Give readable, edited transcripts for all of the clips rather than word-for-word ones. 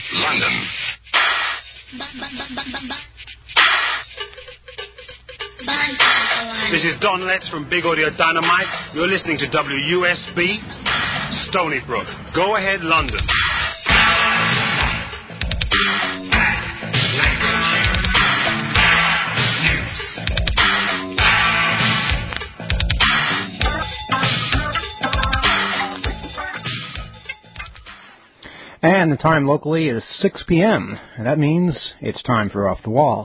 London. This is Don Letts from Big Audio Dynamite. You're listening to WUSB, Stony Brook. Go ahead, London. And the time locally is 6 p.m. And that means it's time for Off the Wall.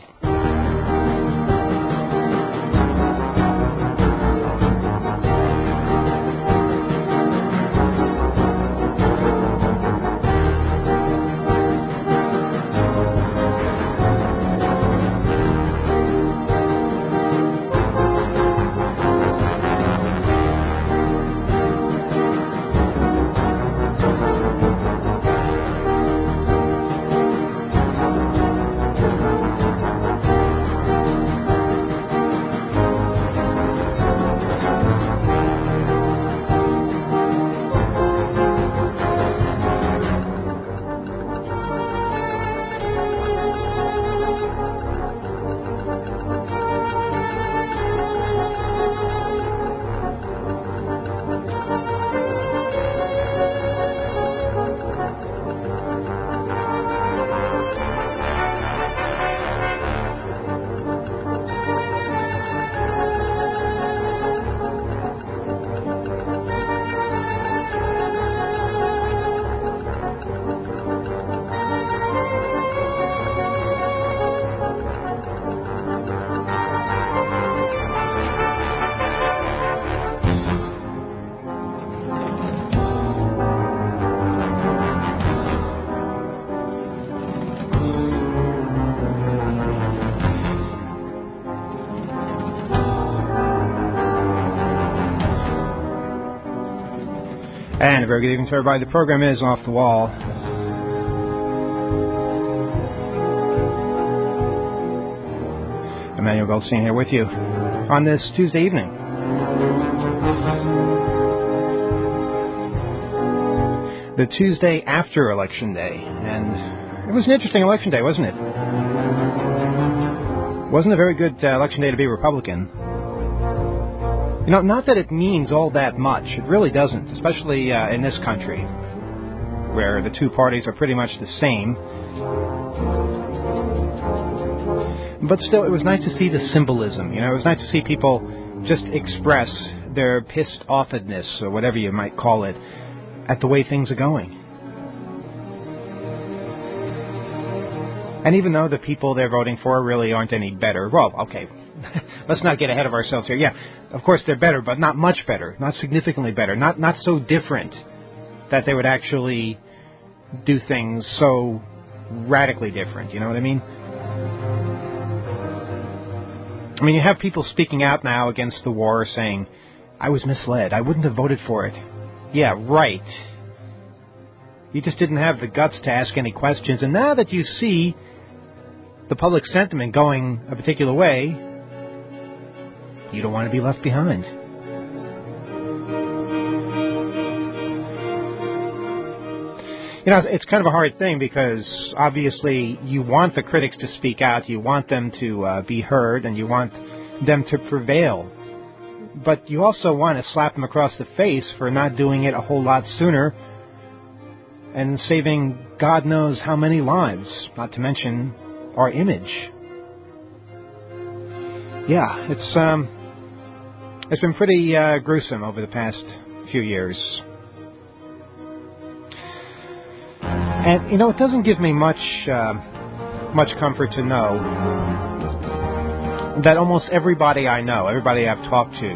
And a very good evening to everybody. The program is Off the Wall. Emmanuel Goldstein here with you on this Tuesday evening. The Tuesday after Election Day. And it was an interesting Election Day, wasn't it? Wasn't a very good Election Day to be Republican. You know, not that it means all that much. It really doesn't, especially in this country, where the two parties are pretty much the same. But still, it was nice to see the symbolism. You know, it was nice to see people just express their pissed-offedness, or whatever you might call it, at the way things are going. And even though the people they're voting for really aren't any better, well, okay, let's not get ahead of ourselves here. Yeah, of course they're better, but not much better, not significantly better, not so different that they would actually do things so radically different, you know what I mean? I mean, you have people speaking out now against the war saying, I was misled, I wouldn't have voted for it. Yeah, right. You just didn't have the guts to ask any questions, and now that you see the public sentiment going a particular way, you don't want to be left behind. You know, it's kind of a hard thing because obviously you want the critics to speak out, you want them to be heard, and you want them to prevail. But you also want to slap them across the face for not doing it a whole lot sooner and saving God knows how many lives, not to mention our image. Yeah, it's been pretty gruesome over the past few years. And, you know, it doesn't give me much comfort to know that almost everybody I know, everybody I've talked to,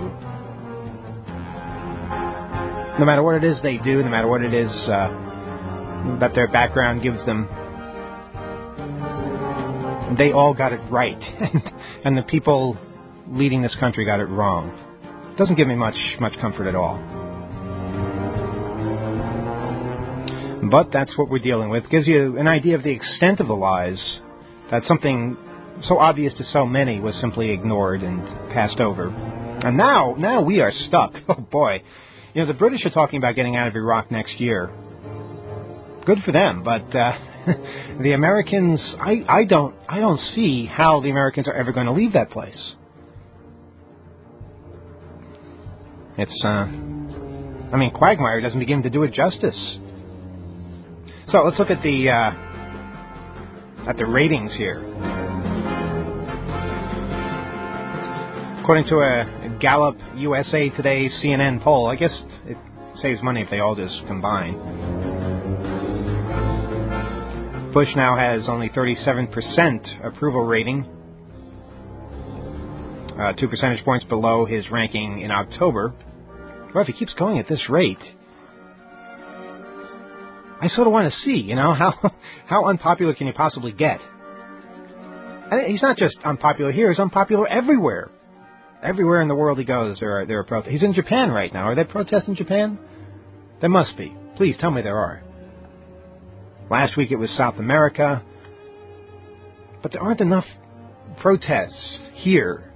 no matter what it is they do, no matter what it is that their background gives them, they all got it right. And the people leading this country got it wrong. It doesn't give me much comfort at all. But that's what we're dealing with. It gives you an idea of the extent of the lies, that something so obvious to so many was simply ignored and passed over. And now we are stuck. Oh, boy. You know, the British are talking about getting out of Iraq next year. good for them, but the Americans, I don't see how the Americans are ever going to leave that place. It's, Quagmire doesn't begin to do it justice. So let's look at the ratings here. According to a Gallup USA Today CNN poll, I guess it saves money if they all just combine. Bush now has only 37% approval rating, 2 percentage points below his ranking in October. Well, if he keeps going at this rate, I sort of want to see, how unpopular can you possibly get? And he's not just unpopular here; he's unpopular everywhere. Everywhere in the world he goes, there are protests. He's in Japan right now. Are there protests in Japan? There must be. Please tell me there are. Last week it was South America. But there aren't enough protests here,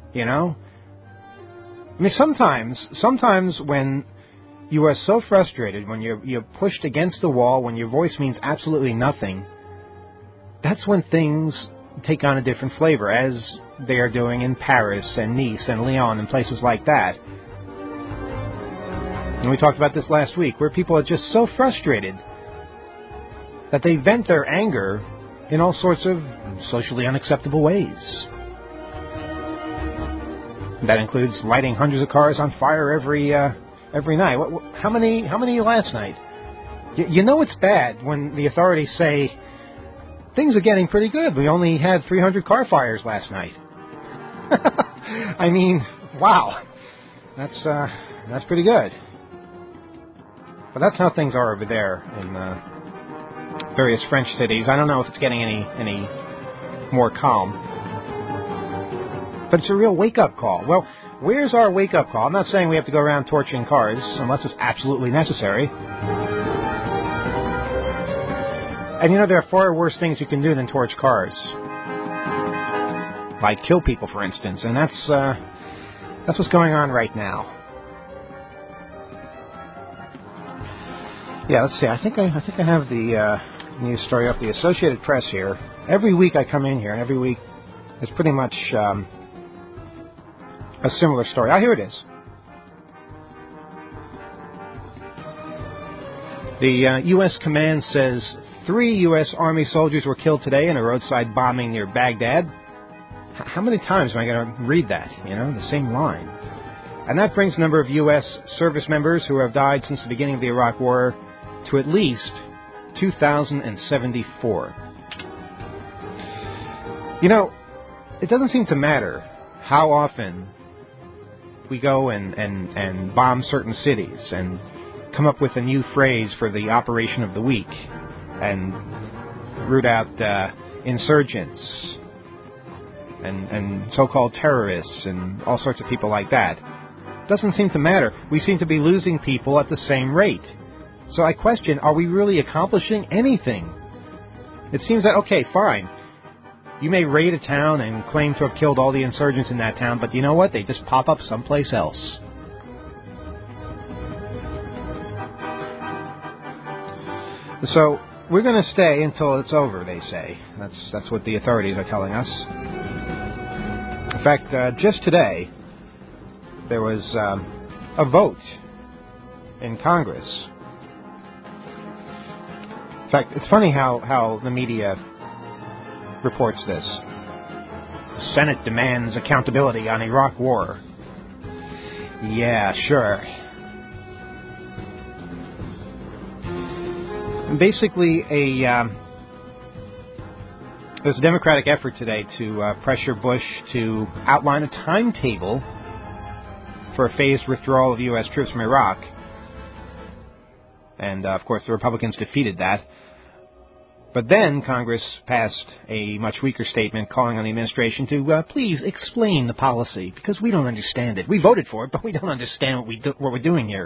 sometimes when you are so frustrated, when you're pushed against the wall, when your voice means absolutely nothing, that's when things take on a different flavor, as they are doing in Paris and Nice and Lyon and places like that. And we talked about this last week, where people are just so frustrated that they vent their anger in all sorts of socially unacceptable ways. That includes lighting hundreds of cars on fire every night. How many last night? It's bad when the authorities say, things are getting pretty good. We only had 300 car fires last night. Wow. That's pretty good. But that's how things are over there in various French cities. I don't know if it's getting any more calm. But it's a real wake-up call. Well, where's our wake-up call? I'm not saying we have to go around torching cars unless it's absolutely necessary. And there are far worse things you can do than torch cars. Like kill people, for instance. And that's what's going on right now. Yeah, let's see. I think I have the news story up. The Associated Press here. Every week I come in here, and every week is pretty much a similar story. Here it is. The U.S. command says 3 U.S. Army soldiers were killed today in a roadside bombing near Baghdad. How many times am I going to read that? The same line. And that brings the number of U.S. service members who have died since the beginning of the Iraq War to at least 2,074. It doesn't seem to matter how often we go and bomb certain cities and come up with a new phrase for the operation of the week and root out insurgents and so-called terrorists and all sorts of people like that. Doesn't seem to matter. We seem to be losing people at the same rate. So I question, are we really accomplishing anything? It seems that, okay, fine. You may raid a town and claim to have killed all the insurgents in that town, but you know what? They just pop up someplace else. So we're going to stay until it's over, they say. That's what the authorities are telling us. In fact, just today, there was a vote in Congress. In fact, it's funny how the media reports this. The Senate demands accountability on Iraq War. Yeah, sure. Basically, there's a Democratic effort today to pressure Bush to outline a timetable for a phased withdrawal of U.S. troops from Iraq. And, of course, the Republicans defeated that. But then Congress passed a much weaker statement calling on the administration to please explain the policy, because we don't understand it. We voted for it, but we don't understand what we're doing here.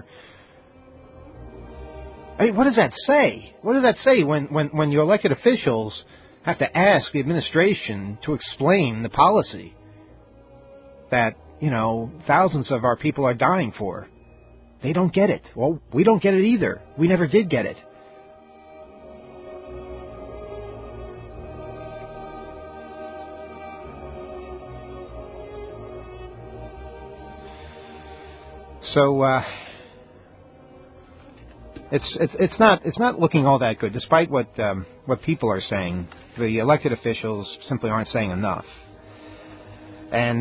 I mean, what does that say? What does that say when your elected officials have to ask the administration to explain the policy that, thousands of our people are dying for? They don't get it. Well, we don't get it either. We never did get it. So it's not looking all that good, despite what people are saying. The elected officials simply aren't saying enough, and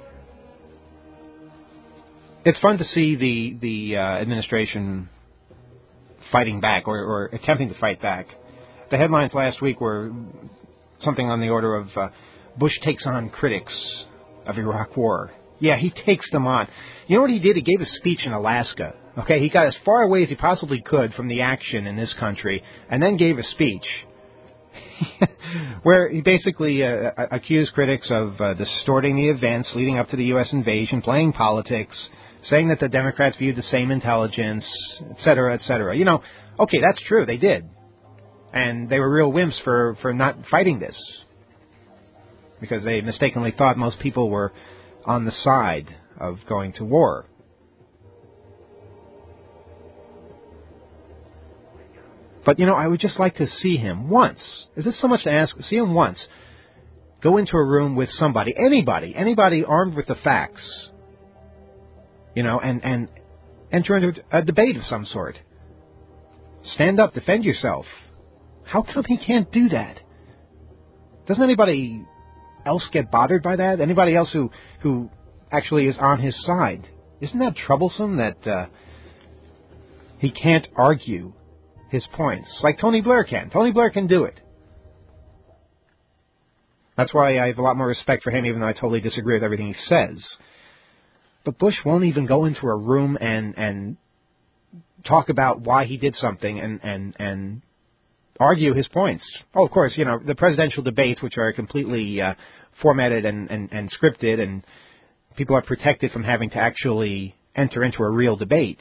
it's fun to see the administration fighting back or attempting to fight back. The headlines last week were something on the order of Bush takes on critics of Iraq War. Yeah, he takes them on. You know what he did? He gave a speech in Alaska. Okay, he got as far away as he possibly could from the action in this country, and then gave a speech where he basically accused critics of distorting the events leading up to the U.S. invasion, playing politics, saying that the Democrats viewed the same intelligence, et cetera, et cetera. You know, okay, that's true, they did. And they were real wimps for not fighting this, because they mistakenly thought most people were on the side of going to war. But, you know, I would just like to see him once. Is this so much to ask? See him once. Go into a room with somebody, anybody armed with the facts, you know, and enter into a debate of some sort. Stand up, defend yourself. How come he can't do that? Doesn't anybody else get bothered by that? Anybody else who actually is on his side? Isn't that troublesome that he can't argue his points like Tony Blair can? Tony Blair can do it. That's why I have a lot more respect for him, even though I totally disagree with everything he says. But Bush won't even go into a room and talk about why he did something and argue his points. Oh, of course, you know, the presidential debates, which are completely formatted and scripted, and people are protected from having to actually enter into a real debate.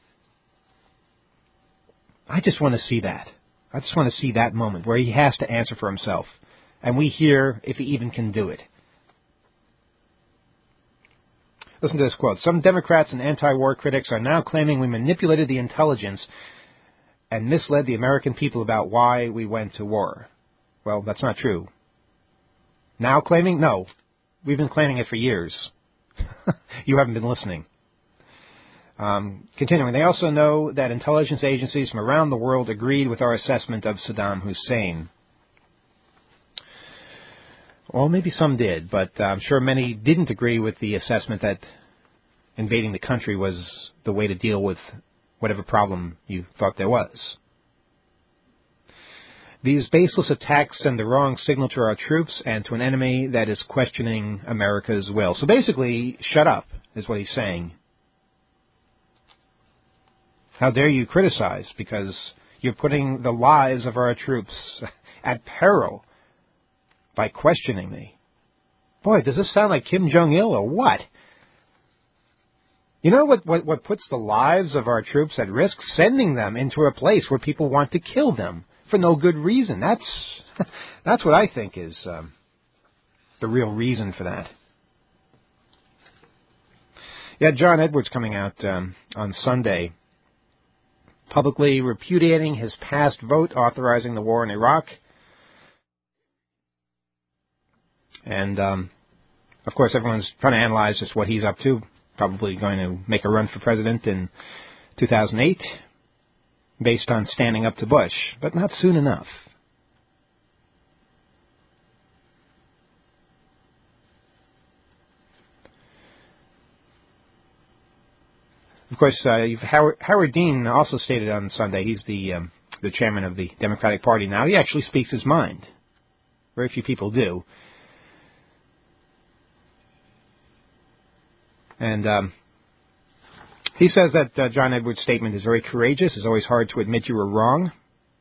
I just want to see that. I just want to see that moment where he has to answer for himself, and we hear if he even can do it. Listen to this quote. Some Democrats and anti-war critics are now claiming we manipulated the intelligence and misled the American people about why we went to war. Well, that's not true. Now claiming? No. We've been claiming it for years. You haven't been listening. Continuing, they also know that intelligence agencies from around the world agreed with our assessment of Saddam Hussein. Well, maybe some did, but I'm sure many didn't agree with the assessment that invading the country was the way to deal with whatever problem you thought there was. These baseless attacks send the wrong signal to our troops and to an enemy that is questioning America's will. So basically, shut up, is what he's saying. How dare you criticize, because you're putting the lives of our troops at peril by questioning me. Boy, does this sound like Kim Jong-il or what? You know what puts the lives of our troops at risk? Sending them into a place where people want to kill them for no good reason. That's what I think is the real reason for that. Yeah, John Edwards coming out on Sunday, publicly repudiating his past vote authorizing the war in Iraq. And, of course, everyone's trying to analyze just what he's up to. Probably going to make a run for president in 2008 based on standing up to Bush, but not soon enough. Of course, Howard Dean also stated on Sunday, he's the chairman of the Democratic Party now. He actually speaks his mind. Very few people do. And he says that John Edwards' statement is very courageous. It's always hard to admit you were wrong.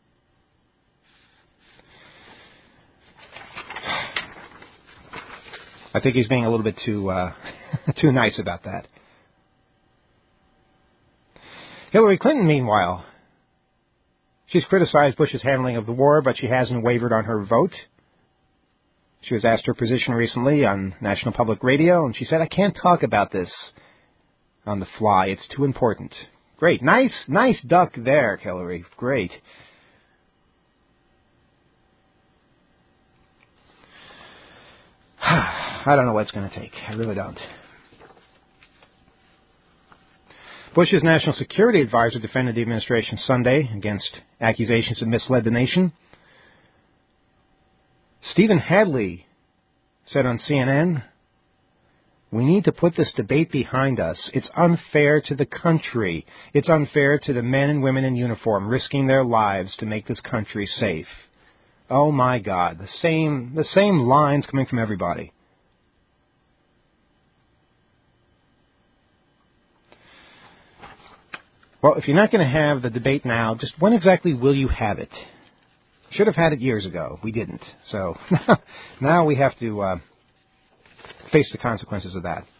I think he's being a little bit too too nice about that. Hillary Clinton, meanwhile, she's criticized Bush's handling of the war, but she hasn't wavered on her vote. She was asked her position recently on National Public Radio, and she said, I can't talk about this on the fly. It's too important. Great. Nice duck there, Hillary. Great. I don't know what it's going to take. I really don't. Bush's national security advisor defended the administration Sunday against accusations it misled the nation. Stephen Hadley said on CNN, "We need to put this debate behind us. It's unfair to the country. It's unfair to the men and women in uniform risking their lives to make this country safe." Oh my God, the same lines coming from everybody. Well, if you're not going to have the debate now, just when exactly will you have it? Should have had it years ago. We didn't. So now we have to face the consequences of that.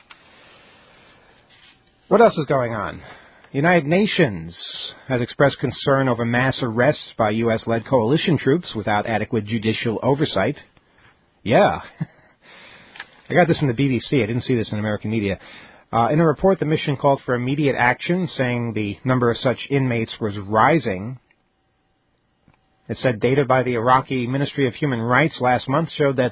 What else is going on? The United Nations has expressed concern over mass arrests by U.S.-led coalition troops without adequate judicial oversight. Yeah. I got this from the BBC. I didn't see this in American media. In a report, the mission called for immediate action, saying the number of such inmates was rising. It said data by the Iraqi Ministry of Human Rights last month showed that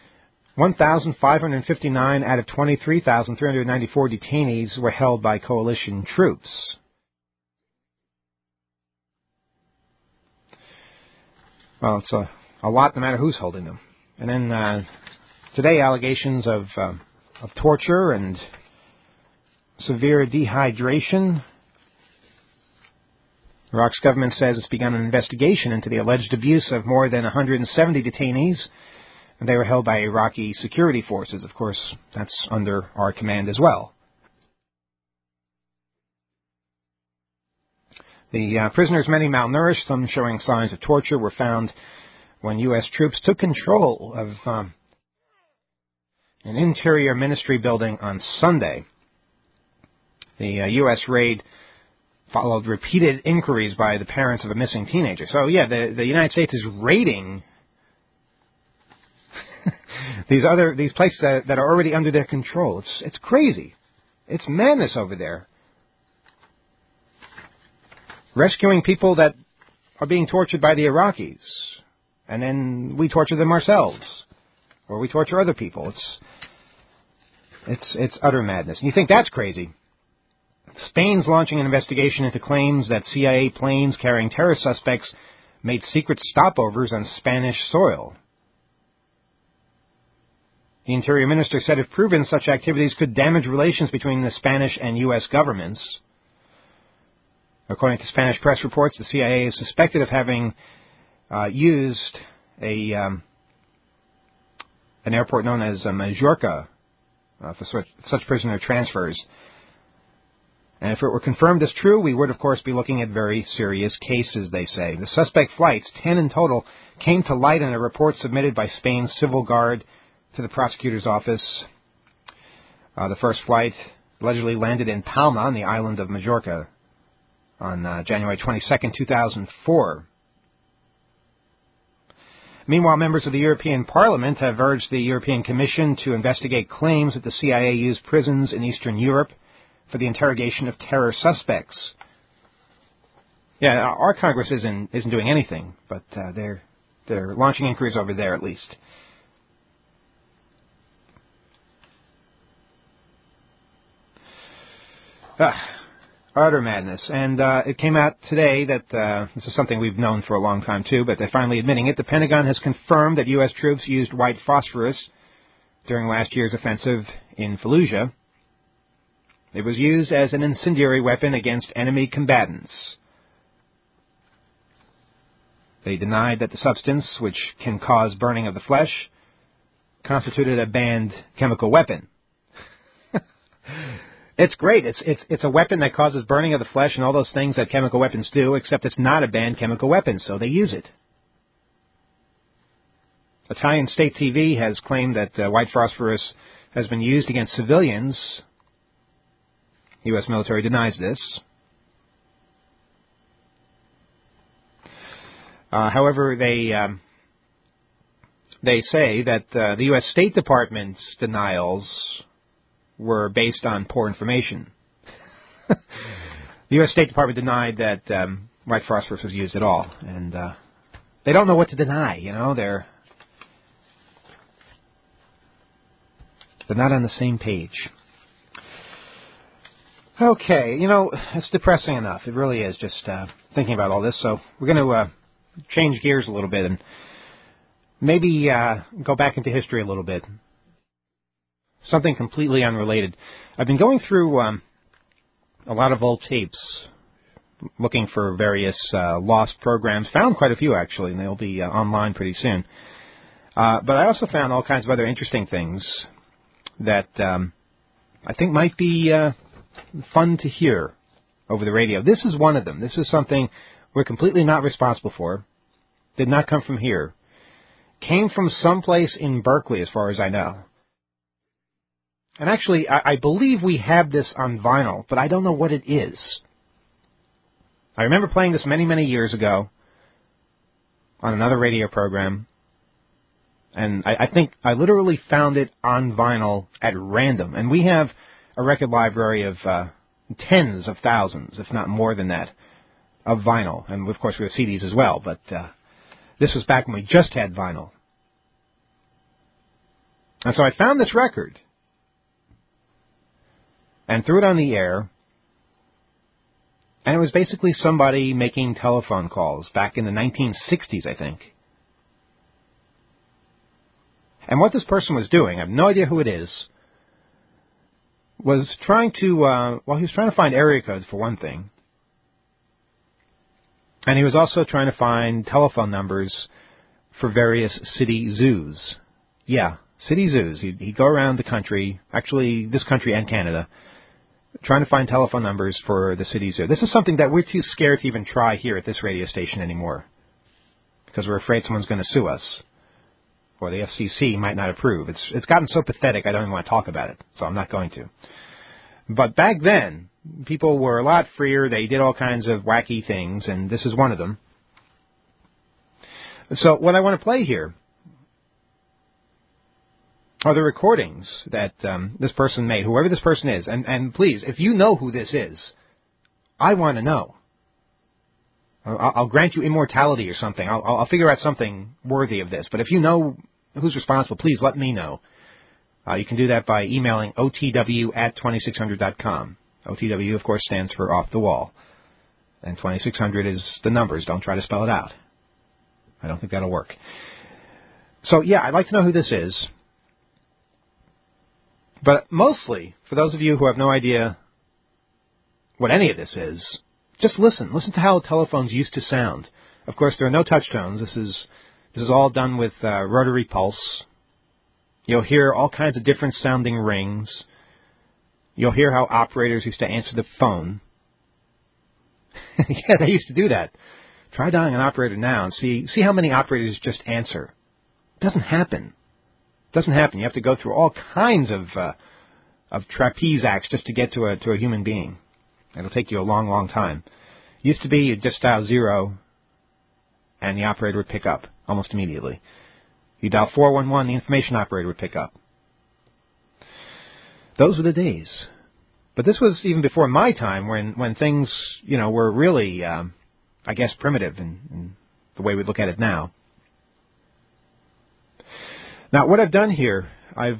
1,559 out of 23,394 detainees were held by coalition troops. Well, it's a lot no matter who's holding them. And then today, allegations of torture and severe dehydration. Iraq's government says it's begun an investigation into the alleged abuse of more than 170 detainees. And they were held by Iraqi security forces. Of course, that's under our command as well. The prisoners, many malnourished, some showing signs of torture, were found when U.S. troops took control of an interior ministry building on Sunday. The U.S. raid followed repeated inquiries by the parents of a missing teenager. So, yeah, the United States is raiding these places that are already under their control. It's crazy. It's madness over there. Rescuing people that are being tortured by the Iraqis, and then we torture them ourselves, or we torture other people. It's utter madness. And you think that's crazy? Spain's launching an investigation into claims that CIA planes carrying terrorist suspects made secret stopovers on Spanish soil. The Interior Minister said if proven, such activities could damage relations between the Spanish and U.S. governments. According to Spanish press reports, the CIA is suspected of having used an airport known as Majorca for such prisoner transfers. And if it were confirmed as true, we would, of course, be looking at very serious cases, they say. The suspect flights, 10 in total, came to light in a report submitted by Spain's Civil Guard to the prosecutor's office. The first flight allegedly landed in Palma on the island of Majorca on January 22nd, 2004. Meanwhile, members of the European Parliament have urged the European Commission to investigate claims that the CIA used prisons in Eastern Europe for the interrogation of terror suspects. Yeah, our Congress isn't doing anything, but they're launching inquiries over there at least. Utter madness. And it came out today that, this is something we've known for a long time too, but they're finally admitting it. The Pentagon has confirmed that U.S. troops used white phosphorus during last year's offensive in Fallujah. It was used as an incendiary weapon against enemy combatants. They denied that the substance, which can cause burning of the flesh, constituted a banned chemical weapon. It's great. It's a weapon that causes burning of the flesh and all those things that chemical weapons do, except it's not a banned chemical weapon, so they use it. Italian state TV has claimed that white phosphorus has been used against civilians. U.S. military denies this. However, they say that the U.S. State Department's denials were based on poor information. The U.S. State Department denied that white phosphorus was used at all, and they don't know what to deny. You know, they're not on the same page. Okay, it's depressing enough. It really is, just thinking about all this. So we're going to change gears a little bit and maybe go back into history a little bit. Something completely unrelated. I've been going through a lot of old tapes, looking for various lost programs. Found quite a few, actually, and they'll be online pretty soon. But I also found all kinds of other interesting things that I think might be fun to hear over the radio. This is one of them. This is something we're completely not responsible for. Did not come from here. Came from someplace in Berkeley, as far as I know. And actually, I believe we have this on vinyl, but I don't know what it is. I remember playing this many, many years ago on another radio program, and I think I literally found it on vinyl at random. And we have a record library of tens of thousands, if not more than that, of vinyl. And, of course, we have CDs as well, but this was back when we just had vinyl. And so I found this record and threw it on the air, and it was basically somebody making telephone calls back in the 1960s, I think. And what this person was doing, I have no idea who it is, was trying to, he was trying to find area codes for one thing, and he was also trying to find telephone numbers for various city zoos. Yeah, city zoos. He'd go around the country, actually this country and Canada, trying to find telephone numbers for the city zoo. This is something that we're too scared to even try here at this radio station anymore, because we're afraid someone's going to sue us, or the FCC might not approve. It's gotten so pathetic I don't even want to talk about it, so I'm not going to. But back then, people were a lot freer. They did all kinds of wacky things, and this is one of them. So what I want to play here are the recordings that this person made, whoever this person is. And please, if you know who this is, I want to know. I'll grant you immortality or something. I'll figure out something worthy of this. But if you know who's responsible, please let me know. You can do that by emailing otw@2600.com. OTW, of course, stands for Off the Wall. And 2600 is the numbers. Don't try to spell it out. I don't think that'll work. So, yeah, I'd like to know who this is. But mostly, for those of you who have no idea what any of this is, just listen. Listen to how telephones used to sound. Of course, there are no touch tones. This is all done with rotary pulse. You'll hear all kinds of different sounding rings. You'll hear how operators used to answer the phone. Yeah, they used to do that. Try dialing an operator now and see how many operators just answer. It doesn't happen. It doesn't happen. You have to go through all kinds of trapeze acts just to get to a human being. It'll take you a long, long time. It used to be you'd just dial 0 and the operator would pick up almost immediately. You dial 411, the information operator would pick up. Those were the days. But this was even before my time when things, were really, I guess, primitive in the way we look at it now. Now, what I've done here, I've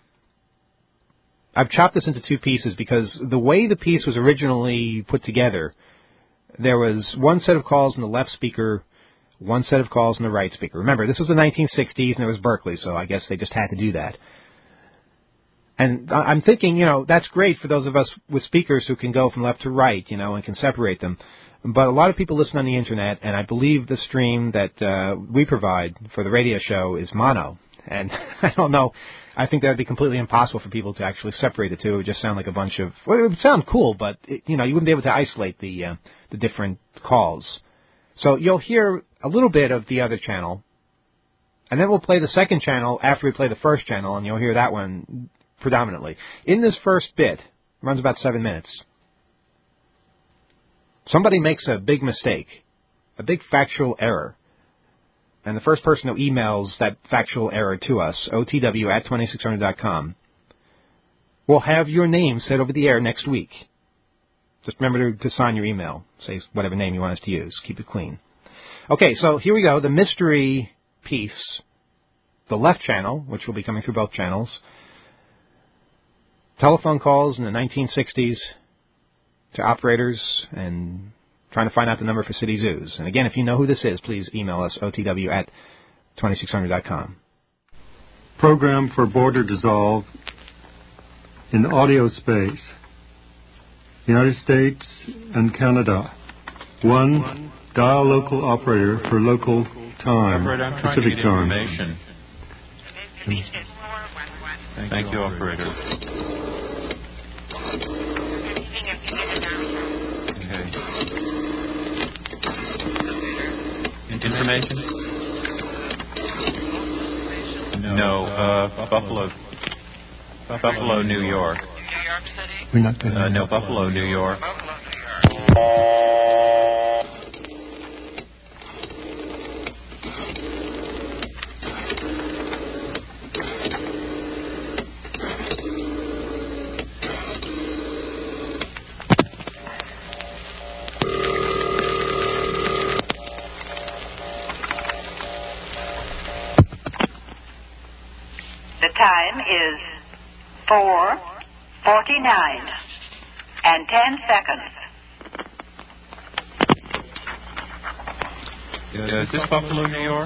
chopped this into two pieces because the way the piece was originally put together, there was one set of calls in the left speaker, one set of calls in the right speaker. Remember, this was the 1960s and it was Berkeley, so I guess they just had to do that. And I'm thinking, that's great for those of us with speakers who can go from left to right, and can separate them. But a lot of people listen on the Internet, and I believe the stream that we provide for the radio show is mono. And I don't know. I think that would be completely impossible for people to actually separate the two. It would just sound like a bunch of... Well, it would sound cool, but, you wouldn't be able to isolate the different calls. So you'll hear a little bit of the other channel, and then we'll play the second channel after we play the first channel, and you'll hear that one predominantly. In this first bit, runs about 7 minutes, somebody makes a big mistake, a big factual error. And the first person who emails that factual error to us, otw@2600.com, will have your name said over the air next week. Just remember to sign your email. Say whatever name you want us to use. Keep it clean. Okay, so here we go. The mystery piece, the left channel, which will be coming through both channels, telephone calls in the 1960s, to operators and trying to find out the number for city zoos. And again, if you know who this is, please email us, otw@2600.com. Program for border dissolve in audio space. United States and Canada. 1. Dial local operator for local time. Operator, I'm trying Pacific to get time. information. Thank you, operator. Okay. Information? No, Buffalo, New York. New York City? We're not getting No, Buffalo, New York. Buffalo, New York. The time is 4:49 and 10 seconds. Is this Buffalo, New York?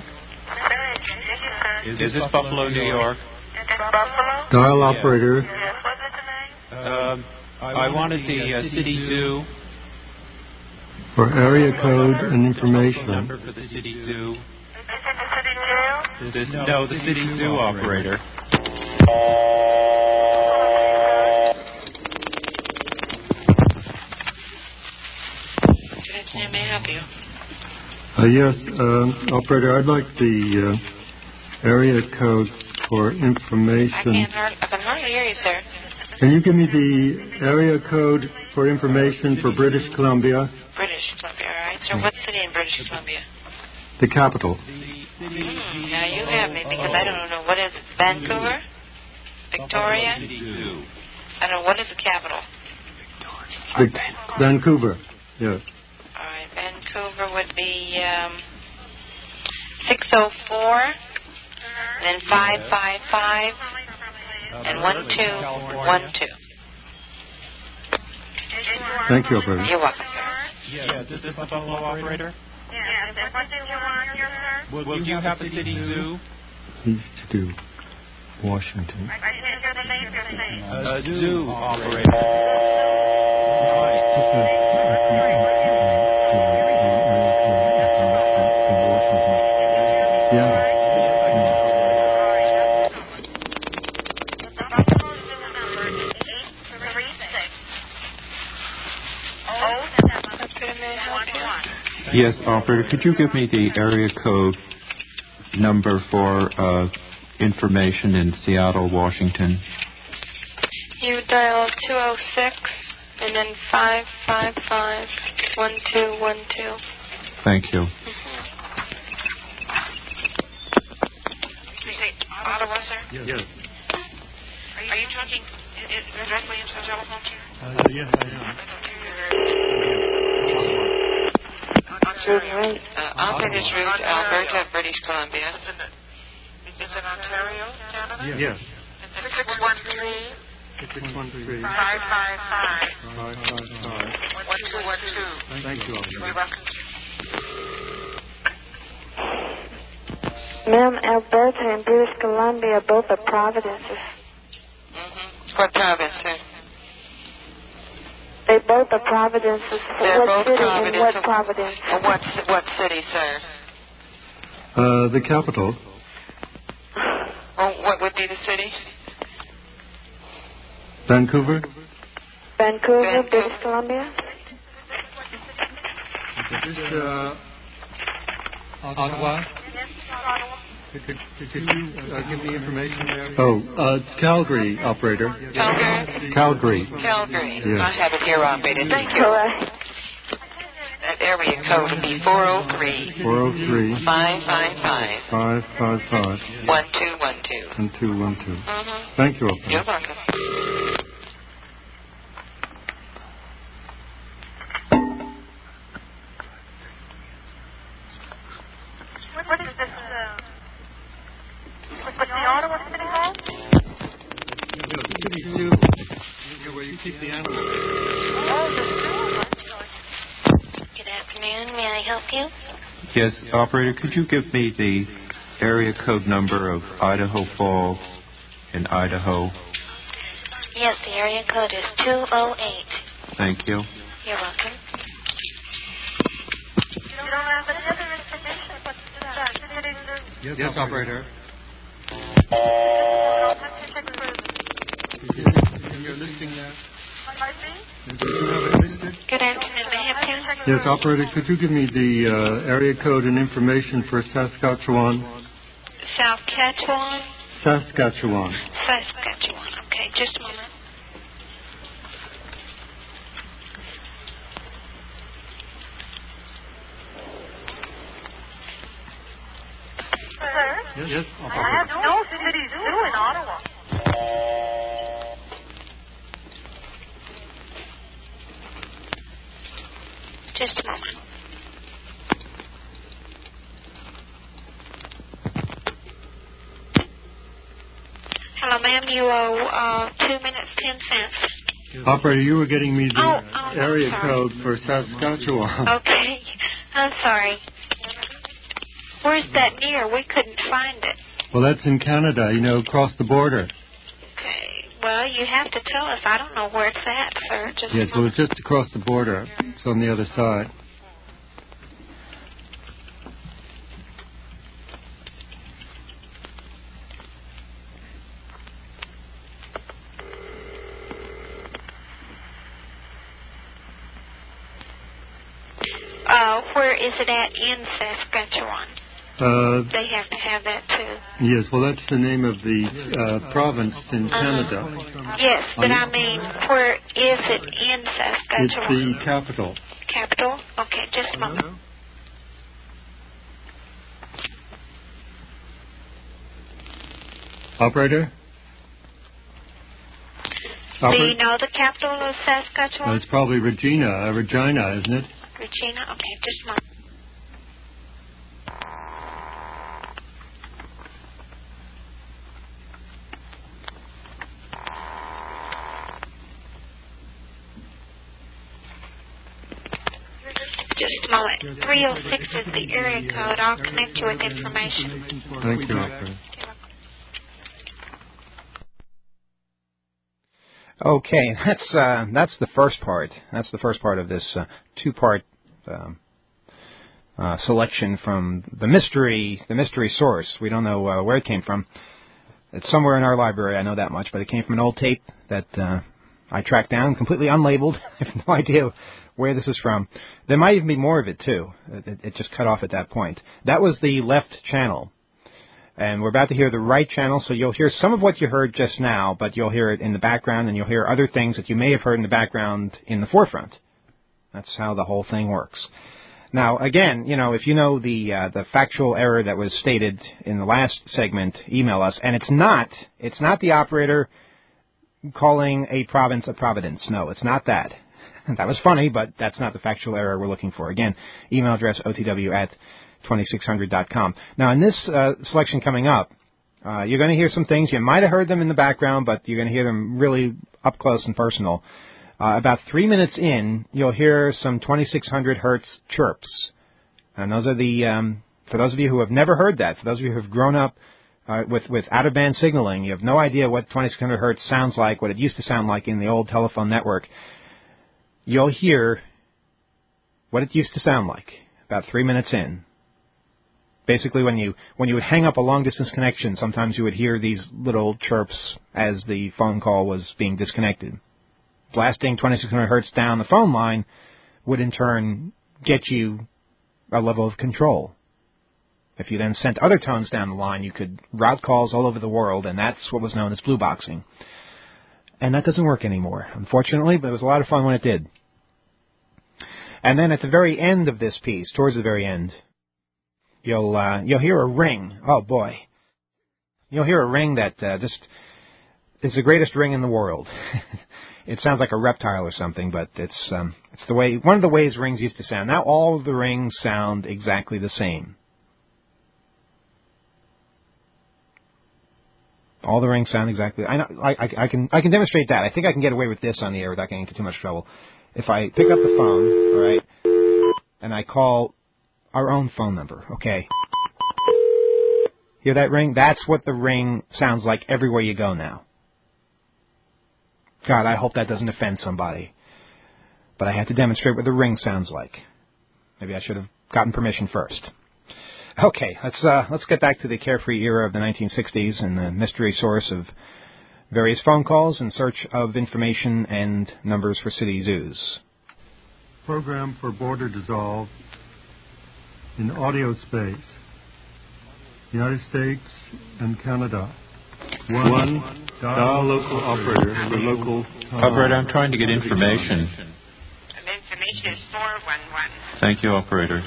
Is this Buffalo, New York? Buffalo? Dial operator. Yes, what's the name? I wanted the city zoo. For area code and Number information. for the city zoo. Is it the city jail? No, the city zoo operator. May I help you? Yes, operator, I'd like the area code for I information. can hardly hear you, sir. Can you give me the area code for information for British Columbia, British Columbia, all right. So what city in British Columbia? the capital? Now you have me because I don't know. What is it? Vancouver? Victoria? City zoo. I don't know. What is the capital? Vancouver, yes. All right. Vancouver would be 604, then 555, and 1212. Thank you, operator. You're welcome, sir. Yeah, is this the Buffalo operator? Yes. And what did you want here, sir? Will you have the city zoo? East to do Washington. I didn't get the name you're saying. Zoo operator. Yes, operator, could you give me the area code number for information in Seattle, Washington? You dial 206 and then 555 1212. Thank you. You say Ottawa, sir? Yes. Are you talking directly into the telephone, sir? Yes, I am. Operator's route, Alberta, British Columbia. Is it Ontario, Canada? Yes. 613 613 555 555. 1212. Thank you, You're operator. welcome. Ma'am, Alberta and British Columbia both are provinces. What province, sir? They both are provinces. They're What both city and what provinces. province? What city, sir? The capital. Oh, what would be the city? Vancouver. Vancouver, British Columbia. Is this Ottawa? Could you give me information there? Oh, it's Calgary, operator. Calgary? Calgary. Calgary. Yes. I have it here, operator. Thank you. Correct. That area code would be 403 403 555 555 1212. 1212. Thank you, You're operator. welcome. What is this? What's the Ottawa City Hall? City Zoo. Where you keep the animals. Oh, the zoo. again. May I help you? Yes, operator, could you give me the area code number of Idaho Falls in Idaho? Yes, the area code is 208. Thank you. You're welcome. You don't have any other information? What's that? Yes, operator. You're listing that. Good afternoon. May I help you? Yes, operator, could you give me the area code and information for Saskatchewan? Saskatchewan? Saskatchewan. Saskatchewan. Okay, just a moment. Sir? Yes, I have no city zoo in Ottawa. Just a moment. Hello, ma'am. You owe 2 minutes, 10 cents. Operator, you were getting me the I'm area sorry. code for Saskatchewan. Okay. I'm sorry. Where's that near? We couldn't find it. Well, that's in Canada, across the border. Okay. Well, you have to tell us. I don't know where it's at, sir. Just Yes, well, it's just across the border. It's on the other side. where is it at in Saskatchewan? They have to have that too. Yes, well, that's the name of the province in Canada. Yes, but I mean, where is it in Saskatchewan? It's the capital. Capital? Okay, just a moment. Operator? Do you know the capital of Saskatchewan? It's probably Regina, isn't it? Regina? Okay, just a moment. Just a moment. 306 is the area code. I'll connect you with information. Thank you, operator. Okay, that's the first part. That's the first part of this two-part selection from the mystery source. We don't know where it came from. It's somewhere in our library, I know that much, but it came from an old tape that I tracked down, completely unlabeled. I have no idea where this is from. There might even be more of it, too. It just cut off at that point. That was the left channel. And we're about to hear the right channel, so you'll hear some of what you heard just now, but you'll hear it in the background, and you'll hear other things that you may have heard in the background in the forefront. That's how the whole thing works. Now, again, if you know the factual error that was stated in the last segment, email us. And it's not the operator calling a province a providence. No, it's not that. That was funny, but that's not the factual error we're looking for. Again, email address otw@2600.com. Now, in this selection coming up, you're going to hear some things. You might have heard them in the background, but you're going to hear them really up close and personal. About 3 minutes in, you'll hear some 2600 hertz chirps. And those are for those of you who have never heard that, for those of you who have grown up with out-of-band signaling, you have no idea what 2600 hertz sounds like, what it used to sound like in the old telephone network. You'll hear what it used to sound like about 3 minutes in. Basically, when you would hang up a long-distance connection, sometimes you would hear these little chirps as the phone call was being disconnected. Blasting 2600 hertz down the phone line would in turn get you a level of control. If you then sent other tones down the line, you could route calls all over the world, and that's what was known as blue boxing. And that doesn't work anymore, unfortunately, but it was a lot of fun when it did. And then at the very end of this piece, towards the very end, you'll hear a ring. Oh boy, you'll hear a ring that just is the greatest ring in the world. It sounds like a reptile or something, but it's the way one of the ways rings used to sound. Now all of the rings sound exactly the same. All the rings sound exactly. I know. I can demonstrate that. I think I can get away with this on the air without getting into too much trouble. If I pick up the phone, all right, and I call our own phone number, okay? Hear that ring? That's what the ring sounds like everywhere you go now. God, I hope that doesn't offend somebody. But I had to demonstrate what the ring sounds like. Maybe I should have gotten permission first. Okay, let's get back to the carefree era of the 1960s and the mystery source of various phone calls in search of information and numbers for city zoos. Program for border dissolve in audio space. United States and Canada. One dial local operator for local time. Operator, I'm trying to get information. And information is 411. Thank you, operator.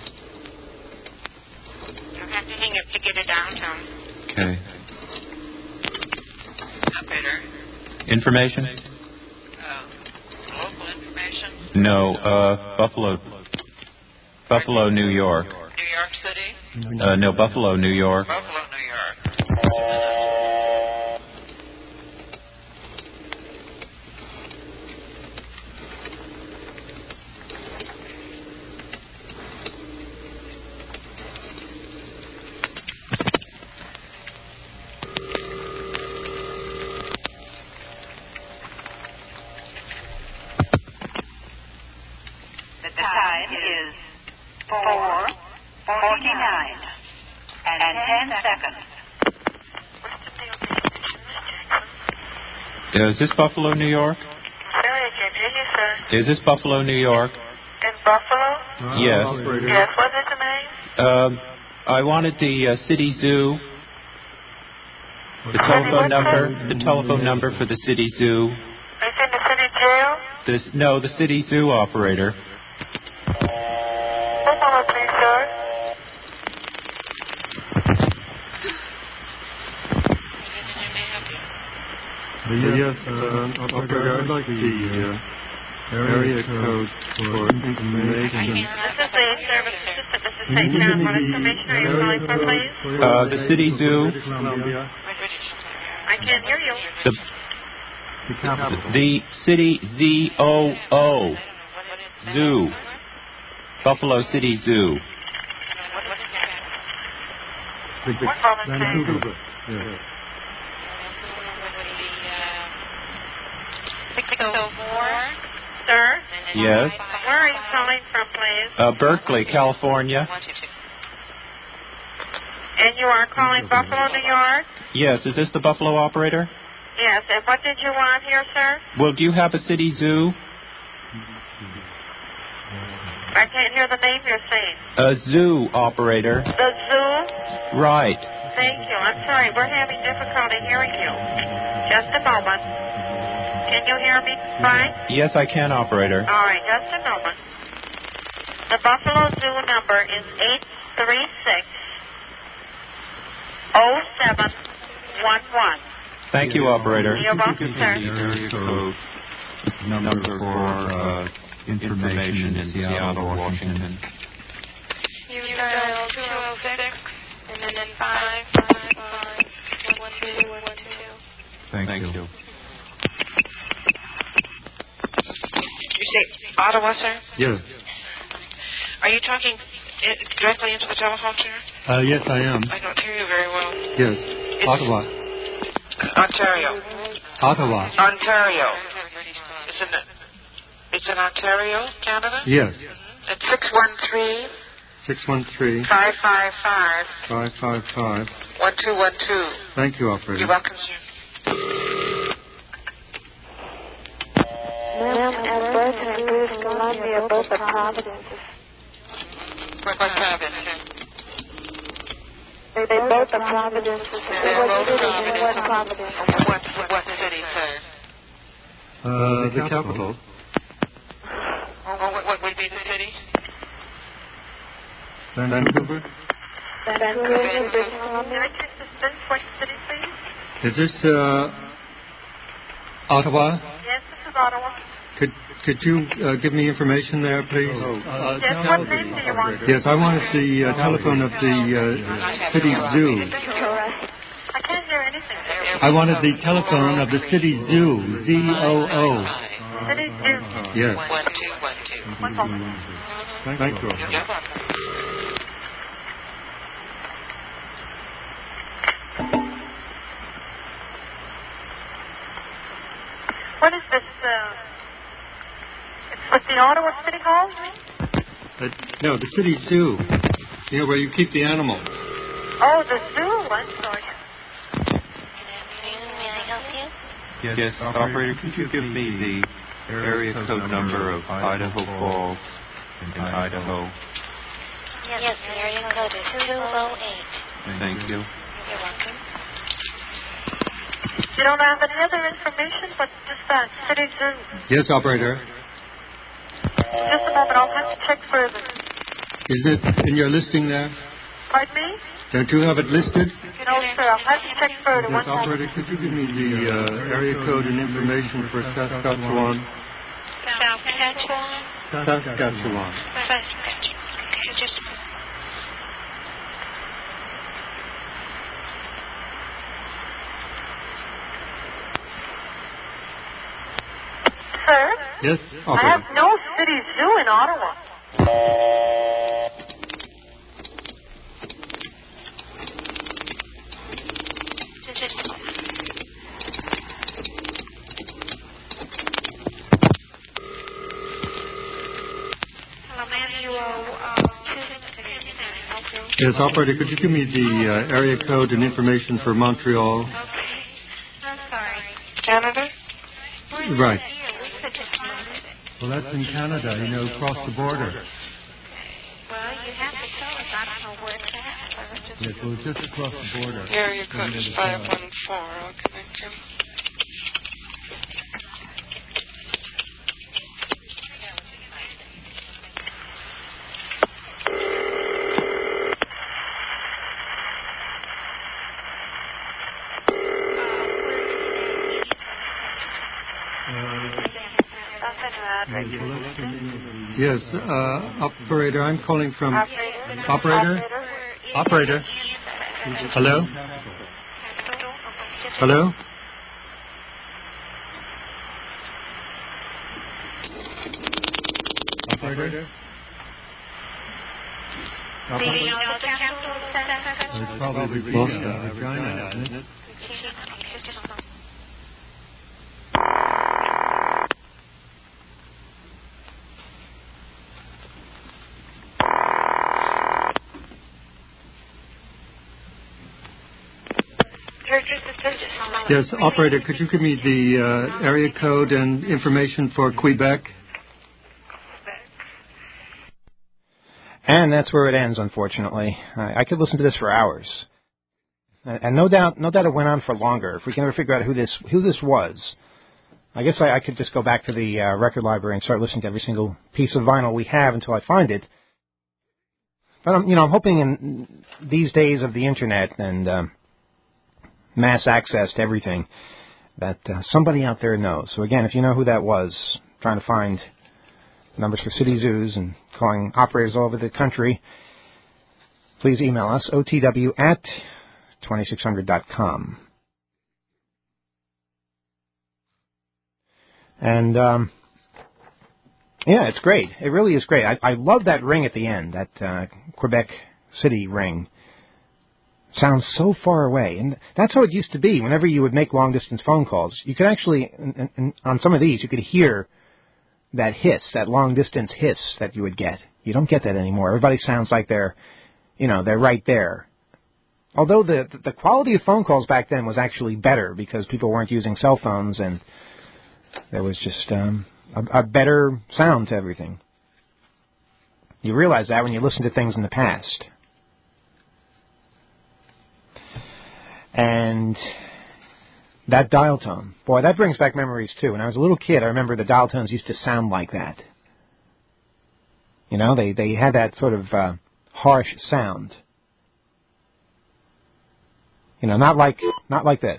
You'll have to hang up to get it down, Tom. Okay. Operator. Information? Local information. No, Buffalo, New York. New York City? No, Buffalo, New York. Buffalo, New York. The time is 4:49 and 10 seconds. Is this Buffalo, New York? Sorry, I can't hear you, sir. Is this Buffalo, New York? In Buffalo? Yes. Yes, what is the name? I wanted the city zoo. The telephone number for the city zoo. Is it in the city jail? The city zoo operator. One moment, please, sir. Yes, operator, I'd like the area code for information. This is the service assistant. This is St. John. What information are you calling for, please? The city zoo. I can't hear you. The city ZOO. Zoo. Buffalo City Zoo. One moment, Vancouver. please. Yes. 604. Sir? Yes. Where are you calling from, please? Berkeley, California. And you are calling Buffalo, New York? Yes. Is this the Buffalo operator? Yes. And what did you want here, sir? Well, do you have a city zoo? I can't hear the name you're saying. A zoo operator. The zoo? Right. Thank you. I'm sorry. We're having difficulty hearing you. Just a moment. Can you hear me fine? Yes, I can, operator. All right. Just a moment. The Buffalo Zoo number is 836-0711. Thank you, operator. You're welcome, sir. Area code number for information in Seattle, Washington. You dial 206 and then 555-1212. Thank you. You say Ottawa, sir? Yes. Are you talking directly into the telephone, sir? Yes, I am. I don't hear you very well. Yes. Ottawa. Ontario. Ottawa. Ontario. It's in Ontario, Canada? Yes. It's 613 613 555 555 1212. Thank you, operator. You're welcome, sir. Ma'am, Alberta and British Columbia both are provinces. What province, sir? They both are provinces. They're both provinces. What province? What city, sir? The capital. What would be the city? Vancouver. Vancouver, British Columbia. What city, please? Is this Ottawa? Yes, this is Ottawa. Could you give me information there, please? Yes, what name do you want? Yes, I wanted the telephone of the city zoo. I can't hear anything. I wanted the telephone of the city zoo, ZOO. City Zoo. Yes. 1212. One moment. Thank you. You're welcome. What is this? It's with the Ottawa City Hall? No, the city zoo. You know, where you keep the animals. Oh, the zoo. I'm sorry. May I help you? Yes, operator, could you give me the area code number of Idaho Falls in Idaho? Yes, the area code is 208. Thank you. You're welcome. You don't have any other information but just that city zoo? Yes, operator. Just a moment. I'll have to check further. Isn't it in your listing there? Pardon me? Don't you have it listed? No, sir. I'll have to check further. Yes, One moment. operator, could you give me the area code and information for Saskatchewan? Saskatchewan? Saskatchewan. Okay, just a moment. Sir? Yes, I operator. have no city zoo in Ottawa. Just a moment. Hello, ma'am. You are choosing to help you? Yes, operator, could you give me the area code and information for Montreal? Okay. I'm sorry. Canada? Right. We could just move it. Well, that's in Canada, you know, across the border. Well, you have to tell us. I don't know where it's at. Yes, well, it's just across the border. Area code is 514. I'll connect you. Yes, operator, I'm calling from... Operator? Operator? Hello? Hello? Operator? It's probably Regina, isn't it? Yes, operator, could you give me the area code and information for Quebec? And that's where it ends, unfortunately. I could listen to this for hours. And no doubt it went on for longer. If we can ever figure out who this was, I guess I could just go back to the record library and start listening to every single piece of vinyl we have until I find it. But I'm hoping in these days of the internet and mass access to everything that somebody out there knows. So again, if you know who that was, trying to find numbers for city zoos and calling operators all over the country, please email us, otw@2600.com. And, yeah, it's great. It really is great. I love that ring at the end, that Quebec City ring. Sounds so far away. And that's how it used to be. Whenever you would make long-distance phone calls, you could actually, on some of these, you could hear that hiss, that long-distance hiss that you would get. You don't get that anymore. Everybody sounds like they're right there. Although the quality of phone calls back then was actually better because people weren't using cell phones and there was just a better sound to everything. You realize that when you listen to things in the past. And that dial tone, boy, that brings back memories too. When I was a little kid, I remember the dial tones used to sound like that. You know, they had that sort of harsh sound. You know, not like this.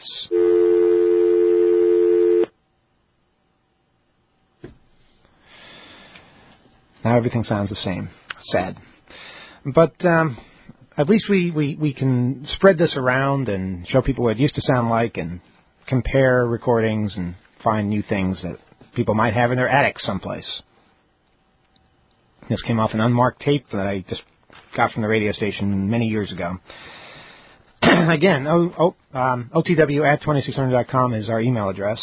Now everything sounds the same. Sad. But at least we can spread this around and show people what it used to sound like and compare recordings and find new things that people might have in their attics someplace. This came off an unmarked tape that I just got from the radio station many years ago. Again, OTW@2600.com is our email address.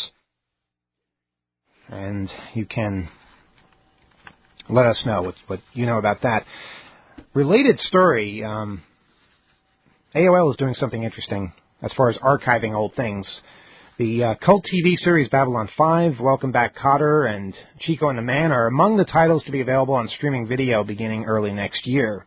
And you can let us know what you know about that. Related story, AOL is doing something interesting as far as archiving old things. The cult TV series Babylon 5, Welcome Back Kotter, and Chico and the Man are among the titles to be available on streaming video beginning early next year.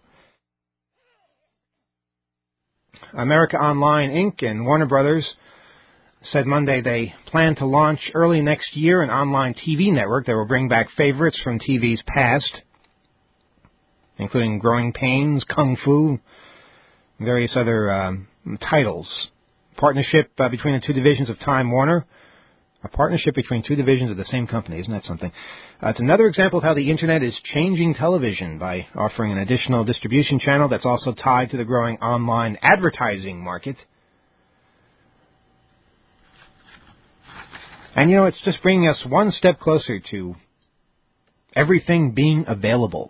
America Online Inc. and Warner Brothers said Monday they plan to launch early next year an online TV network that will bring back favorites from TV's past, including Growing Pains, Kung Fu, and various other titles. Partnership between the two divisions of Time Warner. A partnership between two divisions of the same company. Isn't that something? It's another example of how the Internet is changing television by offering an additional distribution channel that's also tied to the growing online advertising market. And, you know, it's just bringing us one step closer to everything being available.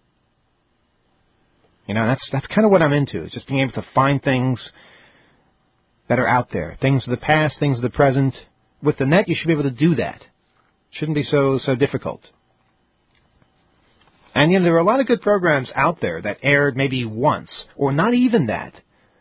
You know, that's kind of what I'm into. It's just being able to find things that are out there. Things of the past, things of the present. With the net, you should be able to do that. Shouldn't be so difficult. And, you know, there are a lot of good programs out there that aired maybe once, or not even that.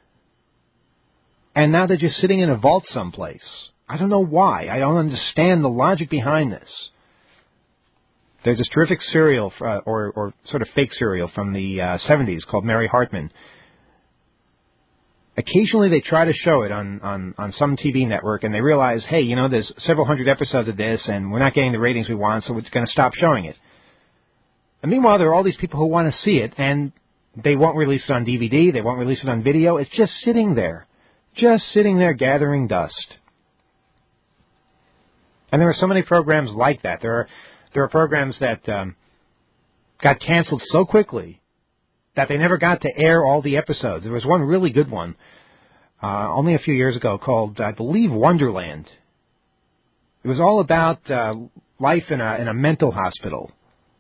And now they're just sitting in a vault someplace. I don't know why. I don't understand the logic behind this. There's this terrific serial, or sort of fake serial from the 70s called Mary Hartman. Occasionally they try to show it on some TV network, and they realize, hey, you know, there's several hundred episodes of this, and we're not getting the ratings we want, so we're going to stop showing it. And meanwhile, there are all these people who want to see it, and they won't release it on DVD, they won't release it on video. It's just sitting there gathering dust. And there are so many programs like that. There are programs that got canceled so quickly that they never got to air all the episodes. There was one really good one only a few years ago called, I believe, Wonderland. It was all about life in a mental hospital.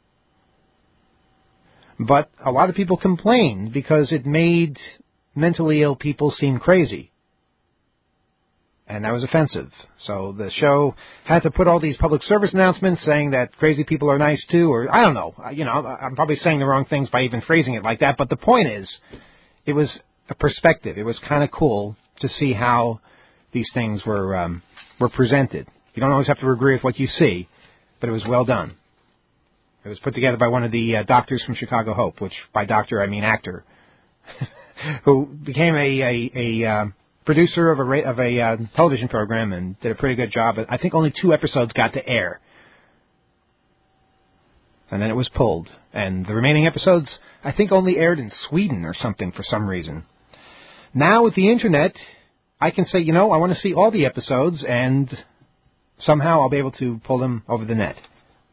But a lot of people complained because it made mentally ill people seem crazy. And that was offensive. So the show had to put all these public service announcements saying that crazy people are nice too, or I don't know. You know, I'm probably saying the wrong things by even phrasing it like that. But the point is, it was a perspective. It was kind of cool to see how these things were presented. You don't always have to agree with what you see, but it was well done. It was put together by one of the doctors from Chicago Hope, which by doctor I mean actor, who became a producer of a television program and did a pretty good job. But I think only 2 episodes got to air. And then it was pulled. And the remaining episodes, I think, only aired in Sweden or something for some reason. Now with the Internet, I can say, you know, I want to see all the episodes, and somehow I'll be able to pull them over the net.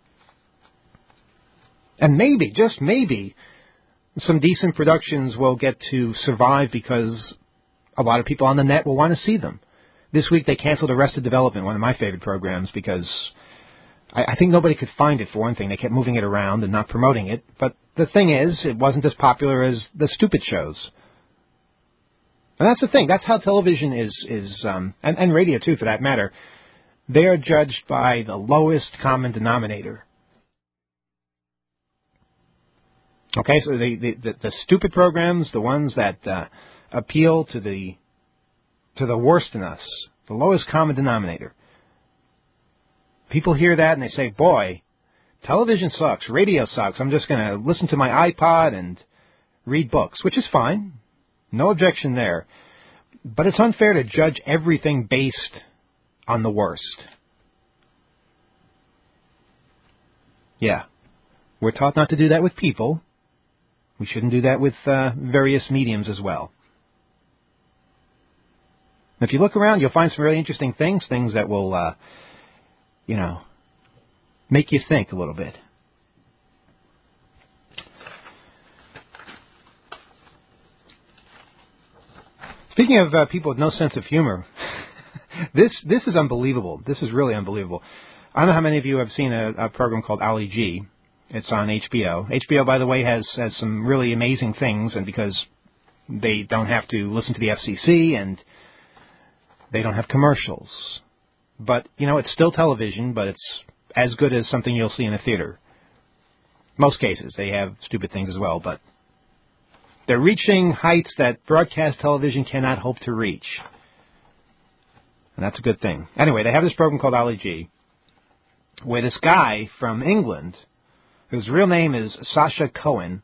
And maybe, just maybe, some decent productions will get to survive because a lot of people on the net will want to see them. This week they canceled Arrested Development, one of my favorite programs, because I think nobody could find it, for one thing. They kept moving it around and not promoting it. But the thing is, it wasn't as popular as the stupid shows. And that's the thing. That's how television is and radio too, for that matter. They are judged by the lowest common denominator. Okay, so the stupid programs, the ones that appeal to the worst in us, the lowest common denominator. People hear that and they say, boy, television sucks, radio sucks, I'm just going to listen to my iPod and read books, which is fine. No objection there. But it's unfair to judge everything based on the worst. Yeah. We're taught not to do that with people. We shouldn't do that with various mediums as well. If you look around, you'll find some really interesting things that will, make you think a little bit. Speaking of people with no sense of humor, this is unbelievable. This is really unbelievable. I don't know how many of you have seen a program called Ali G. It's on HBO. HBO, by the way, has some really amazing things, and because they don't have to listen to the FCC and they don't have commercials. But, it's still television, but it's as good as something you'll see in a theater. Most cases. They have stupid things as well, but they're reaching heights that broadcast television cannot hope to reach. And that's a good thing. Anyway, they have this program called Ali G, where this guy from England, whose real name is Sacha Cohen,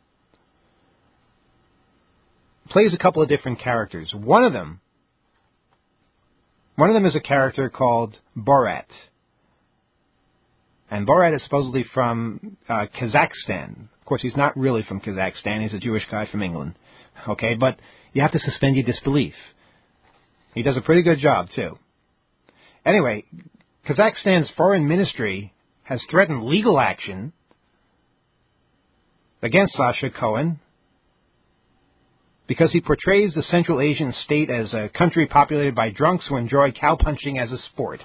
plays a couple of different characters. One of them is a character called Borat. And Borat is supposedly from Kazakhstan. Of course, he's not really from Kazakhstan. He's a Jewish guy from England. Okay, but you have to suspend your disbelief. He does a pretty good job, too. Anyway, Kazakhstan's foreign ministry has threatened legal action against Sacha Cohen because he portrays the Central Asian state as a country populated by drunks who enjoy cowpunching as a sport.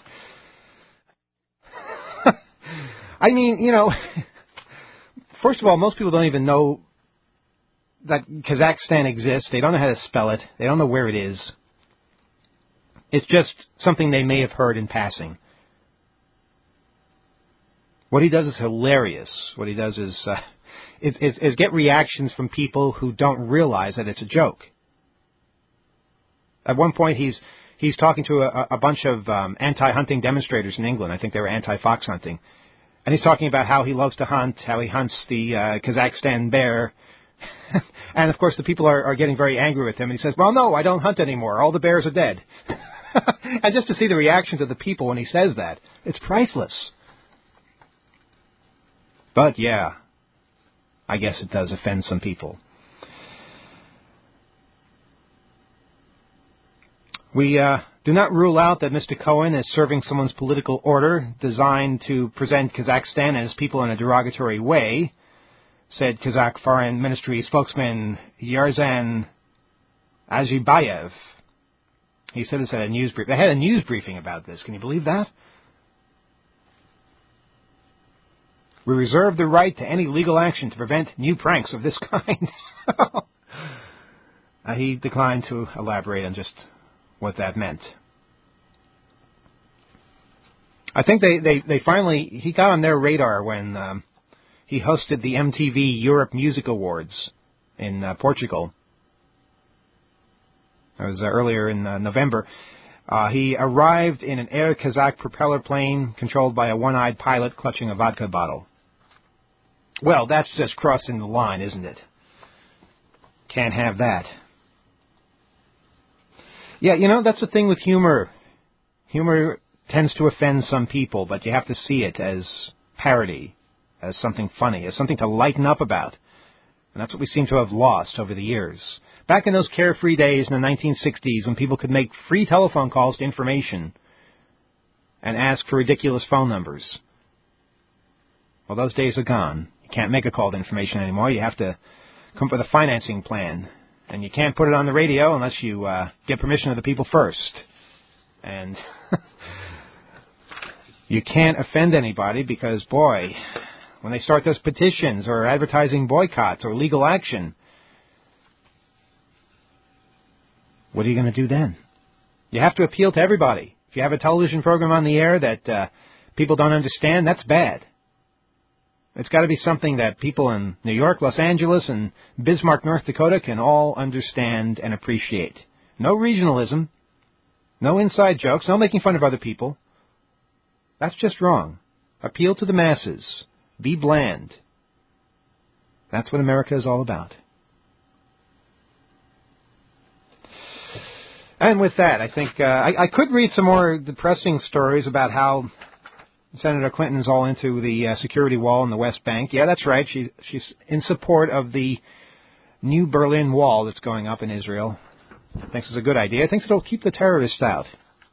I mean, first of all, most people don't even know that Kazakhstan exists. They don't know how to spell it. They don't know where it is. It's just something they may have heard in passing. What he does is hilarious. What he does is get reactions from people who don't realize that it's a joke. At one point, he's talking to a bunch of anti-hunting demonstrators in England. I think they were anti-fox hunting. And he's talking about how he loves to hunt, how he hunts the Kazakhstan bear. And, of course, the people are getting very angry with him. And he says, well, no, I don't hunt anymore. All the bears are dead. And just to see the reactions of the people when he says that, it's priceless. But, yeah, I guess it does offend some people. We do not rule out that Mr. Cohen is serving someone's political order designed to present Kazakhstan and his people in a derogatory way, said Kazakh Foreign Ministry spokesman Yarzan Ajibayev. He said this at a news briefing. They had a news briefing about this. Can you believe that? We reserve the right to any legal action to prevent new pranks of this kind. He declined to elaborate on just what that meant. I think they finally, he got on their radar when he hosted the MTV Europe Music Awards in Portugal. It was earlier in November. He arrived in an Air Kazakh propeller plane controlled by a one-eyed pilot clutching a vodka bottle. Well, that's just crossing the line, isn't it? Can't have that. Yeah, that's the thing with humor. Humor tends to offend some people, but you have to see it as parody, as something funny, as something to lighten up about. And that's what we seem to have lost over the years. Back in those carefree days in the 1960s when people could make free telephone calls to information and ask for ridiculous phone numbers. Well, those days are gone. You can't make a call to information anymore. You have to come up with a financing plan. And you can't put it on the radio unless you get permission of the people first. And you can't offend anybody because, boy, when they start those petitions or advertising boycotts or legal action, what are you going to do then? You have to appeal to everybody. If you have a television program on the air that people don't understand, that's bad. It's got to be something that people in New York, Los Angeles, and Bismarck, North Dakota can all understand and appreciate. No regionalism, no inside jokes, no making fun of other people. That's just wrong. Appeal to the masses. Be bland. That's what America is all about. And with that, I think I could read some more depressing stories about how Senator Clinton's all into the security wall in the West Bank. Yeah, that's right. She's in support of the new Berlin Wall that's going up in Israel. Thinks it's a good idea. Thinks it'll keep the terrorists out.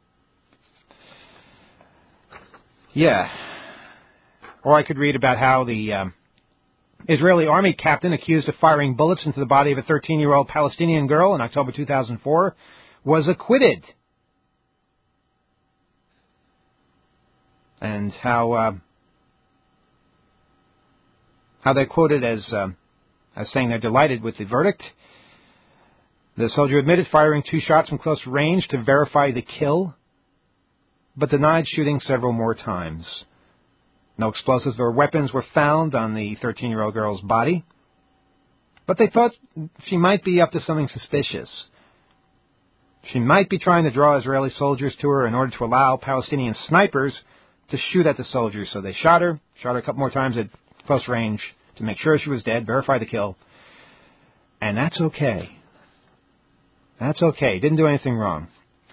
Yeah. Or I could read about how the Israeli army captain accused of firing bullets into the body of a 13-year-old Palestinian girl in October 2004 was acquitted. And how how they're quoted as saying they're delighted with the verdict. The soldier admitted firing 2 shots from close range to verify the kill, but denied shooting several more times. No explosives or weapons were found on the 13-year-old girl's body, but they thought she might be up to something suspicious. She might be trying to draw Israeli soldiers to her in order to allow Palestinian snipers to shoot at the soldiers. So they shot her a couple more times at close range to make sure she was dead, verify the kill. And that's okay. That's okay. Didn't do anything wrong.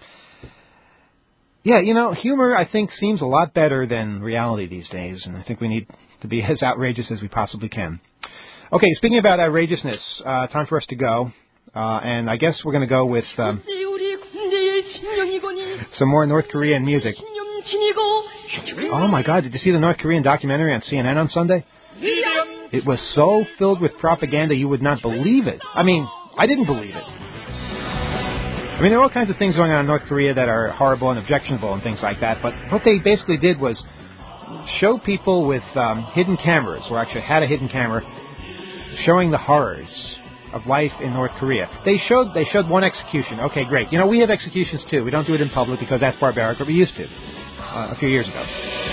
Yeah, humor, I think, seems a lot better than reality these days, and I think we need to be as outrageous as we possibly can. Okay, speaking about outrageousness, time for us to go, and I guess we're going to go with some more North Korean music. Oh, my God, did you see the North Korean documentary on CNN on Sunday? It was so filled with propaganda you would not believe it. I mean, I didn't believe it. I mean, there are all kinds of things going on in North Korea that are horrible and objectionable and things like that, but what they basically did was show people with hidden cameras, or actually had a hidden camera, showing the horrors of life in North Korea. They showed one execution. Okay, great. We have executions too. We don't do it in public because that's barbaric, but we used to a few years ago.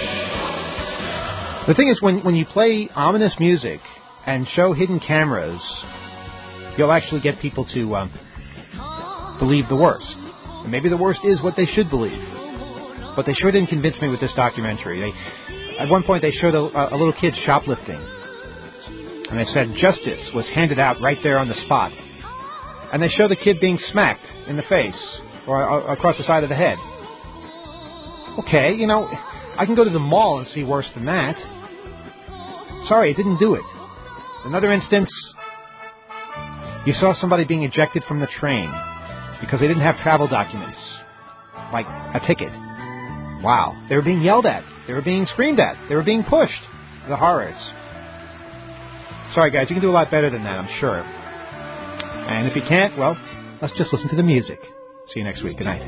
The thing is, when you play ominous music and show hidden cameras, you'll actually get people to believe the worst. And maybe the worst is what they should believe. But they sure didn't convince me with this documentary. At one point, they showed a little kid shoplifting. And they said justice was handed out right there on the spot. And they show the kid being smacked in the face or across the side of the head. Okay, I can go to the mall and see worse than that. Sorry, it didn't do it. Another instance, you saw somebody being ejected from the train because they didn't have travel documents, like a ticket. Wow. They were being yelled at. They were being screamed at. They were being pushed. The horrors. Sorry, guys, you can do a lot better than that, I'm sure. And if you can't, well, let's just listen to the music. See you next week. Good night.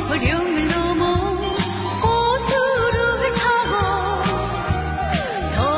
더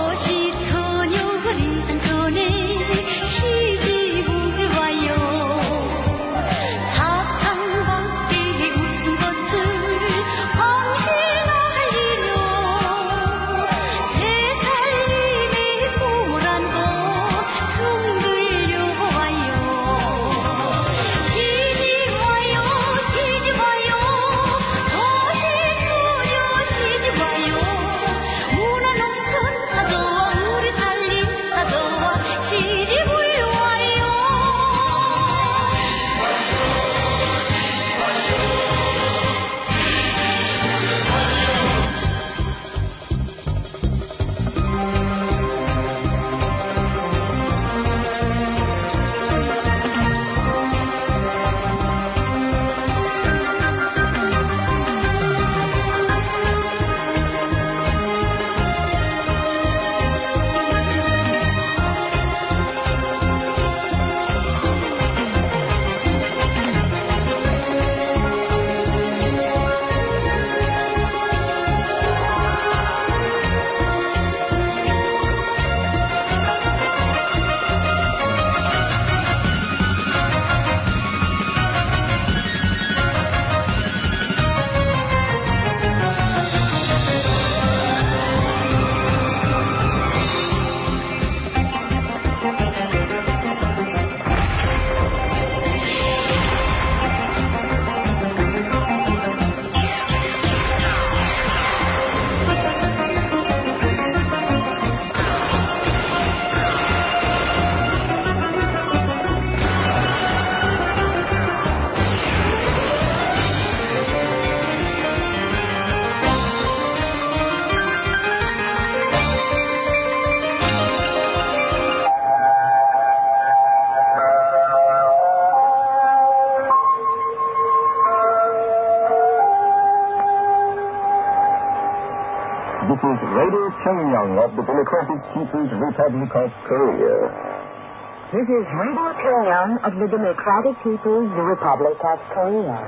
the Democratic People's Republic of Korea. This is Radio Pyongyang of the Democratic People's Republic of Korea.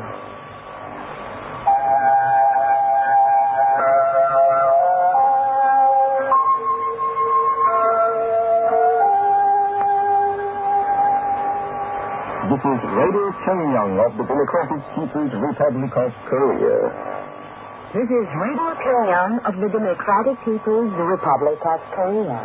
This is Radio Pyongyang of the Democratic People's Republic of Korea. This is Radio Pyongyang of the Democratic People's Republic of Korea.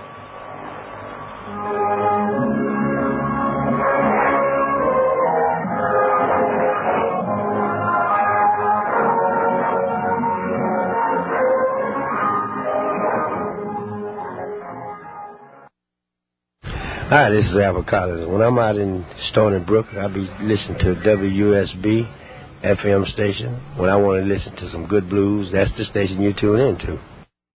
Hi, this is Albert Collins. When I'm out in Stony Brook, I'll be listening to WUSB FM station. When I want to listen to some good blues, that's the station you tune into.